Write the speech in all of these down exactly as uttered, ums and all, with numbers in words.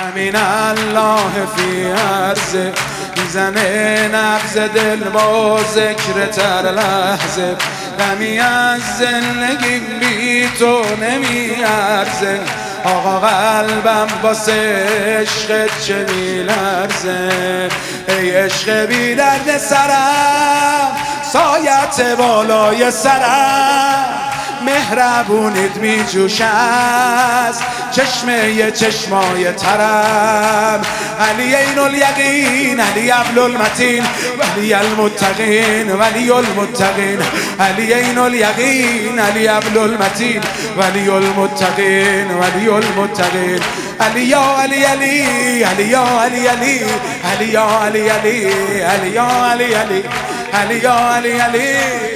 امین الله فی عرضه میزنه نبض دل با ذکر تر لحظه غمی از زندگی بی تو نمیارزه آقا قلبم واسه عشقت چه میلرزه ای عشق بی درد سرم سایت بالای سرم مهربونید می جوش از چشمه چشمای ترم علی عین الیقین علی ابل المتین ولی المتقین ولی المتقین علی عین الیقین علی ابل المتین ولی المتقین ولی المتقین علی یا علی علی علی یا علی علی علی یا علی علی علی یا علی علی علی یا علی علی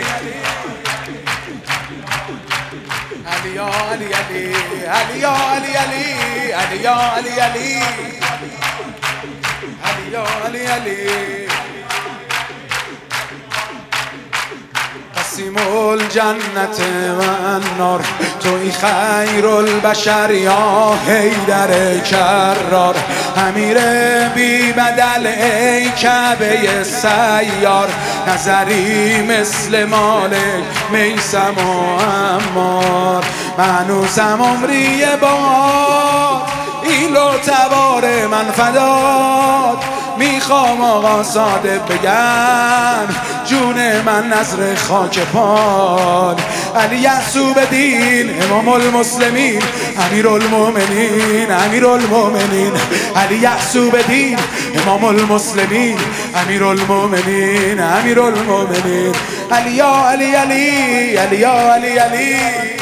علی یا علی علی علی یا علی علی علی یا علی علی علی یا علی علی قسیم الجنت و النار توی خیر البشر یا حیدر کرار امیر بی بدل ای کعبه سیار نظری مثل مالک میثم و عمار منوسم عمری باد ایل و تبار من فداد میخوام آقا ساده بگم جون من نظر خاک پان علی یعصوب دین امام المسلمین امیر المؤمنین امیر المؤمنین علی یعصوب دین امام المسلمین امیر المؤمنین امیر المؤمنین علی یا علی علی علی یا علی علی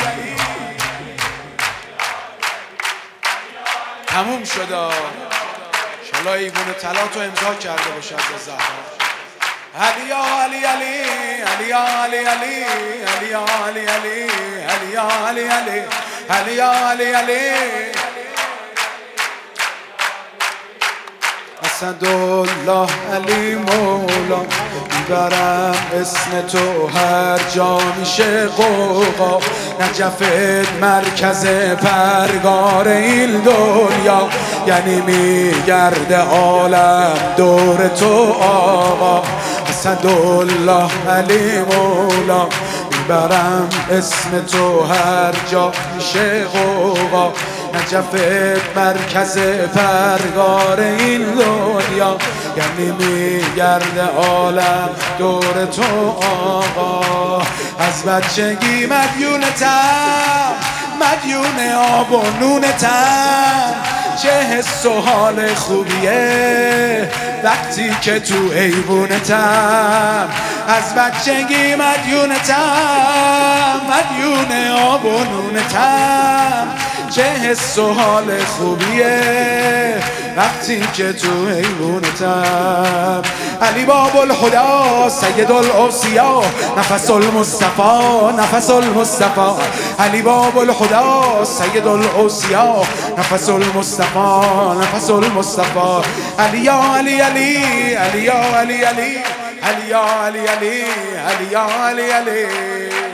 تموم شد انشالله ایوون طلا تو امضا کرده باشد به زهرا علی یا علی علی علی یا علی علی علی یا علی علی علی یا علی علی علی یا علی علی اسدالله علی مولا میبرم اسم تو هر جا میشه قوقا نجفت مرکز پرگار این دنیا یعنی میگرده عالم دور تو آقا اسدالله علی مولا میبرم اسم تو هر جا میشه قوقا نجفت مرکز پرگار این دنیا یعنی میگرده عالم دور تو آقا از بچگی مدیونتم مدیون آب و نونتم چه حس و حال خوبیه وقتی که تو ایوونتم از بچگی مدیونتم مدیون آب و نونتم چه حس و حال خوبیه وقتی که تو ایوونتم علی باب الهدی سید الاوصیا نفس المصطفى نفس المصطفى علی باب الهدی سید الاوصیا نفس المصطفى نفس المصطفى علی یا علی علی علی یا علی علی علی یا علی علی علی یا علی علی